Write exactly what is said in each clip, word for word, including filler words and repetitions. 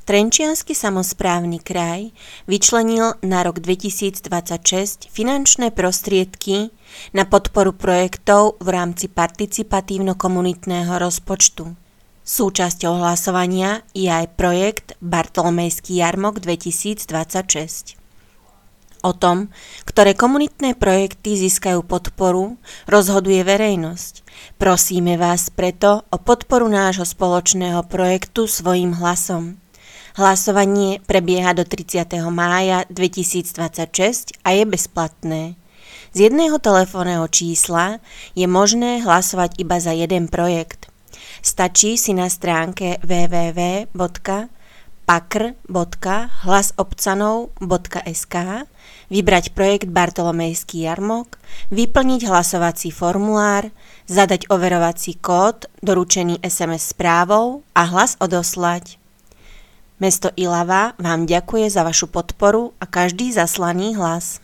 Trenčiansky samosprávny kraj vyčlenil na rok dvetisícdvadsaťšesť finančné prostriedky na podporu projektov v rámci participatívno-komunitného rozpočtu. Súčasťou hlasovania je aj projekt Bartolomejský jarmok dvetisícdvadsaťšesť. O tom, ktoré komunitné projekty získajú podporu, rozhoduje verejnosť. Prosíme vás preto o podporu nášho spoločného projektu svojím hlasom. Hlasovanie prebieha do tridsiateho mája dvetisícdvadsaťšesť a je bezplatné. Z jedného telefónneho čísla je možné hlasovať iba za jeden projekt. Stačí si na stránke w w w bodka pakr bodka hlasobcanov bodka es ká vybrať projekt Bartolomejský jarmok, vyplniť hlasovací formulár, zadať overovací kód doručený es em es správou a hlas odoslať. Mesto Ilava vám ďakuje za vašu podporu a každý zaslaný hlas.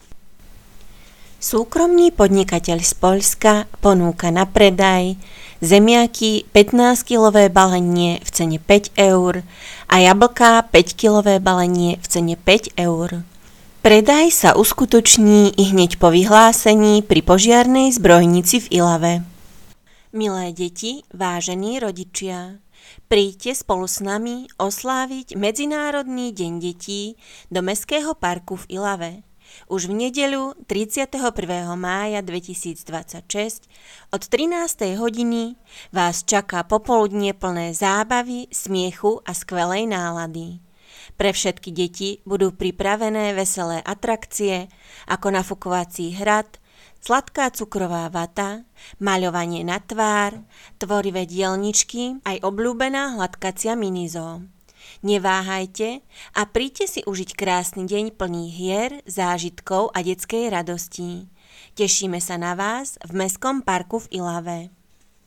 Súkromný podnikateľ z Poľska ponúka na predaj zemiaky pätnásťkilové balenie v cene päť eur a jablká päťkilové balenie v cene päť eur. Predaj sa uskutoční i hneď po vyhlásení pri požiarnej zbrojnici v Ilave. Milé deti, vážení rodičia, príďte spolu s nami osláviť Medzinárodný deň detí do Mestského parku v Ilave. Už v nedeľu tridsiateho prvého mája dvetisícdvadsaťšesť od trinástej hodiny vás čaká popoludnie plné zábavy, smiechu a skvelej nálady. Pre všetky deti budú pripravené veselé atrakcie ako nafukovací hrad, sladká cukrová vata, maľovanie na tvár, tvorivé dielničky aj obľúbená hladkacia minizó. Neváhajte a príďte si užiť krásny deň plný hier, zážitkov a detskej radosti. Tešíme sa na vás v Mestskom parku v Ilave.